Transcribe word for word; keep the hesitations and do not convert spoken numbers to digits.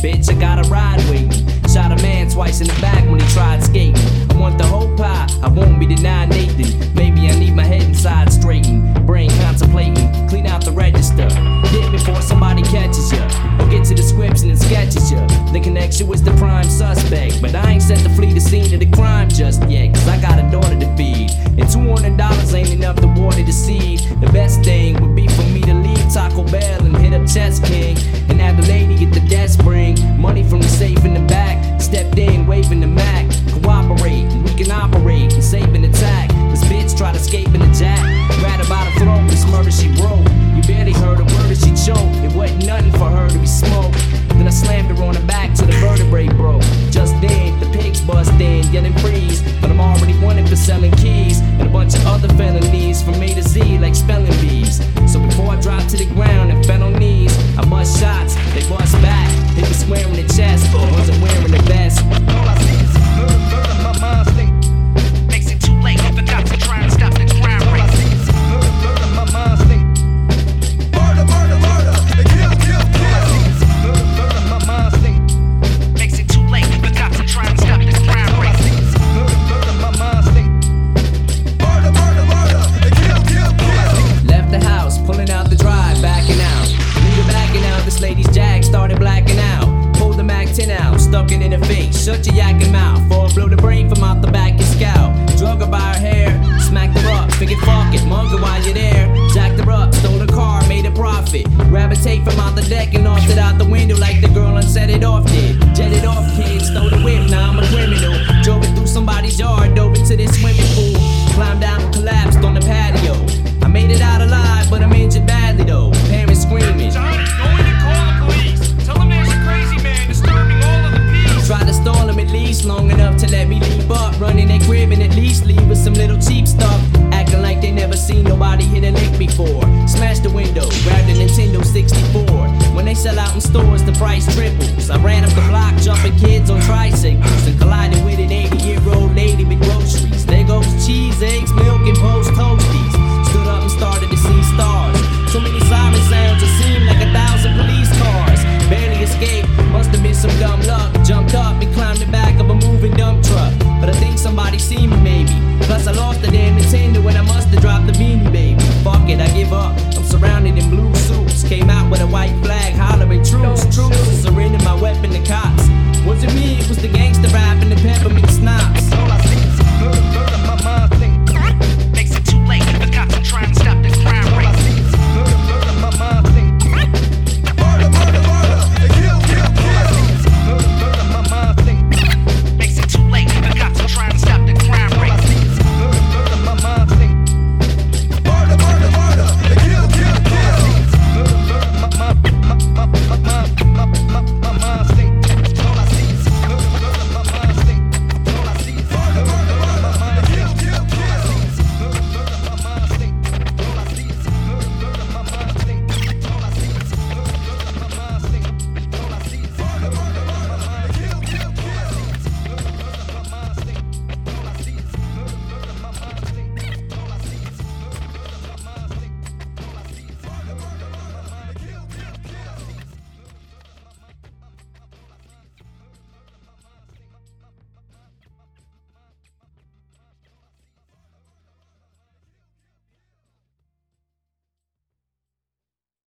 bitch, I got a ride waiting. Shot a man twice in the back when he tried skating. I want the whole pie, I won't be denied Nathan. Maybe I need my head inside straightened. Brain contemplating, clean out the register. Hit before somebody catches ya, or get to the description and sketches ya. The connection was the prime suspect, but I ain't set to flee the scene of the crime just yet, cause I got a daughter to feed. And two hundred dollars ain't enough to water the seed. The best thing would be for me to leave Taco Bell and hit up Chess King, and have the lady at the desk bring money from the safe in the back. Stepped in, waving the Mac. Cooperate, and we can operate and save an attack. This bitch tried to escape in the jack. Grab her by the throat, this murder she wrote. You barely heard a word as she choked. It wasn't nothing for her to be smoked. Then I slammed her on the back till the vertebrae broke. Just then, the pigs bust in, yelling freeze. But I'm already wanted for selling keys and a bunch of other felonies from A to Z like spelling bees. So before I dropped to the ground and fell on knees, I bust shots, they bust back. They was swearing the chest, I wasn't wearing the vest. All I see is murder, murder, my mind stink. Makes it too late, I forgot to try and stop the crime rate. All I see is murder, murder, my mind stink. Murder, murder, murder, kill, kill, kill. All I see is murder, murder, my mind stink. Makes it too late, I forgot to try and stop the crime rate. All I see is murder, murder, my mind stink. Murder, murder, murder, kill, kill, kill. Left the house, pulling out the drive, backing out. Leave her backing out, this lady's jag started blacking out. Pulled the Mac ten out, stuck it in her face. Shut your yakking mouth, or blow the brain from out the back of your scalp. Drug her by her hair, smacked her up, figured fuck it, mug her while you're there. Jacked her up, stole her car, made a profit. Grab a tape from out the deck and knocked it out the window like the girl and set it off did. Jetted off, kid, stole the whip, now I'm a criminal. Drove it through somebody's yard, dove into this swimming pool. Climbed down and collapsed on the patio. I made it out alive, but I'm injured badly though. Parents screaming. Johnny, go in and call the police. Tell them there's a crazy man disturbing all of the peace. Tried to stall him at least long enough to let me leap up. Running their crib and at least leave with some little cheap stuff. Acting like they never seen nobody hit a lick before. Smashed the window, grabbed a Nintendo sixty-four. When they sell out in stores, the price triples. I ran up the block, jumping kids on tricycles, and collided with an eighty-year-old lady with groceries. There goes cheese, eggs, milk, and post.